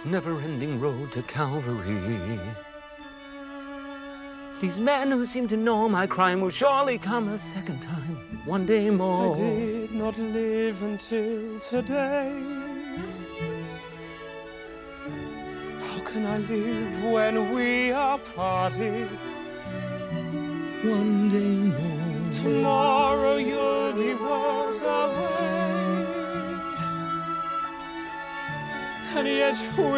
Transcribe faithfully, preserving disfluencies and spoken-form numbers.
never-ending road to Calvary. These men who seem to know my crime will surely come a second time, one day more. I did not live until today. How can I live when we are parted? One day more. Tomorrow you'll be worlds away, and yet we